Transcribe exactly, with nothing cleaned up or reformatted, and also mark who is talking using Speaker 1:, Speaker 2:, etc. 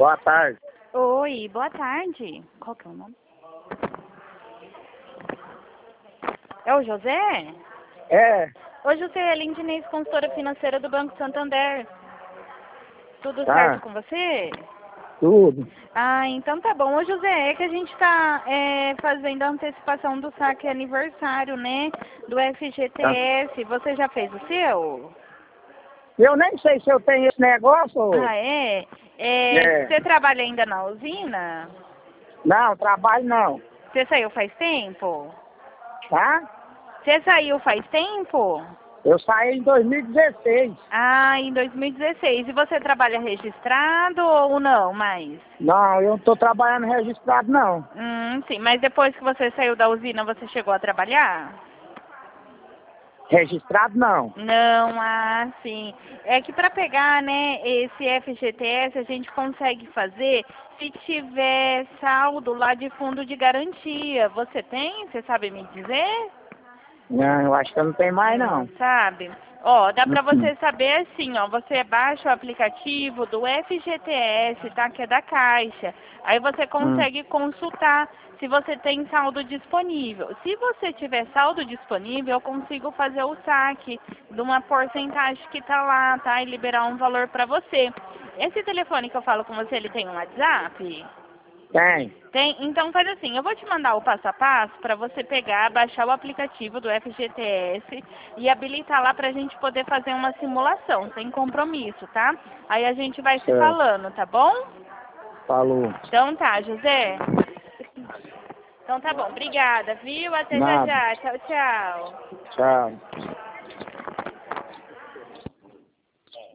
Speaker 1: Boa tarde.
Speaker 2: Oi, boa tarde. Qual que é o nome? É o José?
Speaker 1: É,
Speaker 2: Oi, José, é Lindinês, consultora financeira do Banco Santander. Tudo
Speaker 1: tá,
Speaker 2: certo com você?
Speaker 1: tudo.
Speaker 2: Ah, então tá bom. Ô, José, é que a gente tá é, fazendo a antecipação do saque aniversário, né? Do
Speaker 1: Tá.
Speaker 2: F G T S. Você já fez o seu?
Speaker 1: Eu nem sei se eu tenho esse negócio. ô.
Speaker 2: Ah, é? É,
Speaker 1: É.
Speaker 2: você trabalha ainda na usina?
Speaker 1: Não, trabalho não.
Speaker 2: Você saiu faz tempo?
Speaker 1: Tá?
Speaker 2: Você saiu faz tempo?
Speaker 1: Eu saí em dois mil e dezesseis.
Speaker 2: Ah, em dois mil e dezesseis. E você trabalha registrado ou não mais?
Speaker 1: Não, eu não tô trabalhando registrado não.
Speaker 2: Hum, sim. Mas depois que você saiu da usina, você chegou a trabalhar?
Speaker 1: Registrado não.
Speaker 2: Não, ah, sim. É que para pegar, né, esse F G T S a gente consegue fazer se tiver saldo lá de fundo de garantia. Você tem? Você sabe me dizer?
Speaker 1: Não, eu acho que eu não tenho mais
Speaker 2: Não
Speaker 1: não.
Speaker 2: sabe? Ó, dá pra
Speaker 1: Uhum.
Speaker 2: você saber assim, ó, você baixa o aplicativo do F G T S, tá? Que é da Caixa. Aí você
Speaker 1: Hum.
Speaker 2: consegue consultar se você tem saldo disponível. Se você tiver saldo disponível, eu consigo fazer o saque de uma porcentagem que tá lá, tá? E liberar um valor pra você. Esse telefone que eu falo com você, ele tem um WhatsApp?
Speaker 1: Tem.
Speaker 2: Tem? Então faz assim, eu vou te mandar o passo a passo para você pegar, baixar o aplicativo do F G T S e habilitar lá para a gente poder fazer uma simulação, sem compromisso, tá? Aí a gente vai se
Speaker 1: Certo.
Speaker 2: falando, tá bom?
Speaker 1: Falou.
Speaker 2: Então tá, José. Então tá bom, obrigada, viu? Até já
Speaker 1: Nada.
Speaker 2: já. Tchau, tchau.
Speaker 1: Tchau.